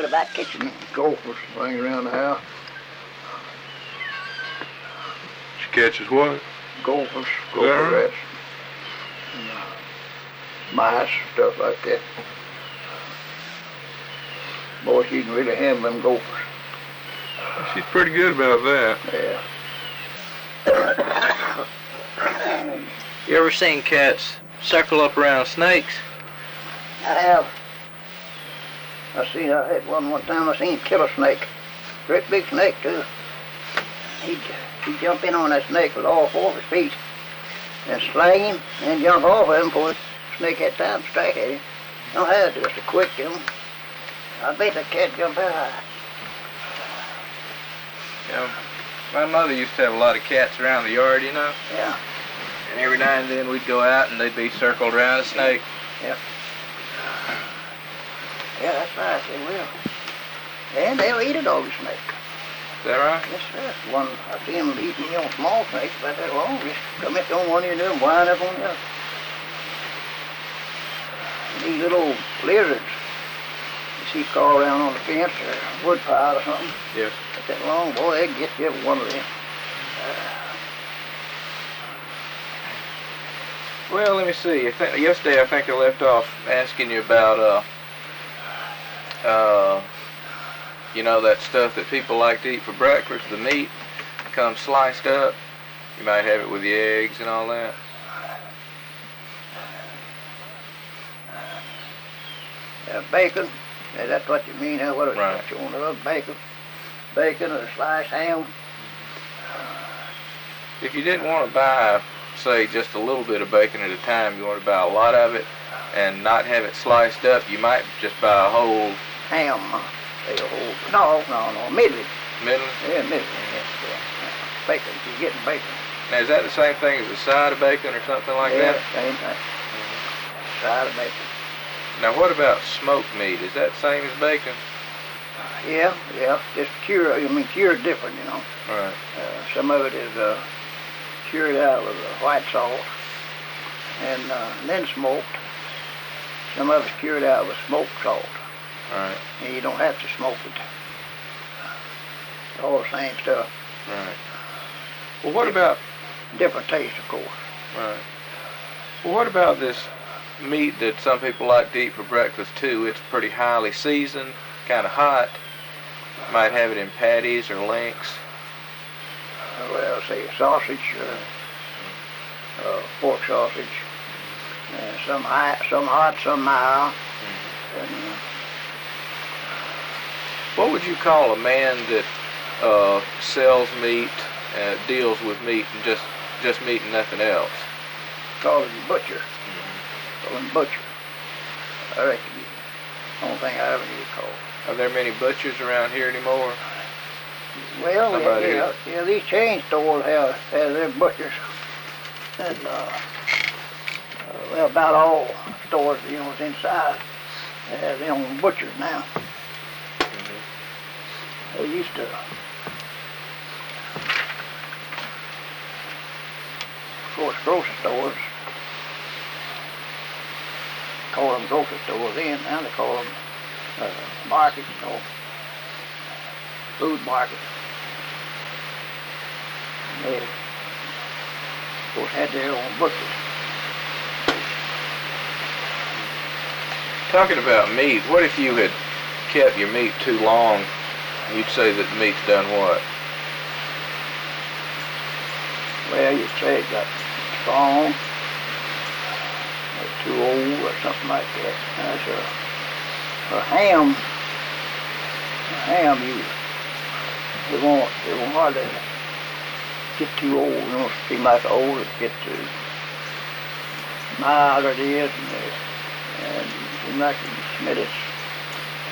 the back kitchen. Gophers laying around the house. She catches what? Gophers, gopher rats, and, mice, stuff like that. Boy, she can really handle them gophers. She's pretty good about that. Yeah. You ever seen cats circle up around snakes? I have. I had one time I seen him kill a snake. Great big snake too. He'd jump in on that snake with all four of his feet and slang him and jump off of him before the snake had time to strike at him. Don't have to just a quick, you know. I bet the cat jumped that high. Yeah. My mother used to have a lot of cats around the yard, you know? Yeah. And every now and then we'd go out and they'd be circled around a snake. Yeah. Yeah, that's right, they will. And they'll eat a doggy snake. Is that right? Yes, sir. One, I see them eating, small snakes about that long. Just come up on one of them and wind up on the other. These little lizards, you see crawl around on the fence or a wood pile or something. Yes. But that long, boy, they can get you every one of them. Well, let me see. Yesterday I think I left off asking you about, that stuff that people like to eat for breakfast, the meat comes sliced up. You might have it with the eggs and all that. Bacon, that's what you mean, huh? What Right. you want to bacon? Bacon or sliced ham? If you didn't want to buy, say, just a little bit of bacon at a time, you want to buy a lot of it and not have it sliced up, you might just buy a whole Ham. No, middling. middle. Yeah, middling. Yeah. Bacon, you're getting bacon. Now, is that the same thing as a side of bacon or something like Yeah, that? same thing. Side of bacon. Now, what about smoked meat? Is that the same as bacon? Yeah, just cured different, you know. All right. Some of it is cured out with white salt and then smoked. Some of it's cured out with smoked salt. All right. And you don't have to smoke it. All the same stuff. All right. Well, what about... Different taste, of course. Right. Well, what about this meat that some people like to eat for breakfast, too? It's pretty highly seasoned, kind of hot. Might have it in patties or links. Well, say sausage, pork sausage, some hot, some mild. And, What would you call a man that sells meat, deals with meat, and just meat and nothing else? call him butcher. Call him butcher. I reckon the only thing I ever knew called. Are there many butchers around here anymore? Well, Somebody yeah, these chain stores have their butchers. And, about all stores, that's inside, they have their own butchers now. They used to, of course, grocery stores, call them grocery stores then. Now they call them markets, food markets. And they, of course, had their own butchers. Talking about meat, what if you had kept your meat too long? You'd say that the meat's done what? Well, you'd say it got strong, or too old, or something like that. That's a ham. A ham, it won't hardly get too old. It don't seem like old. It gets too mild it is, and seem like you can smell it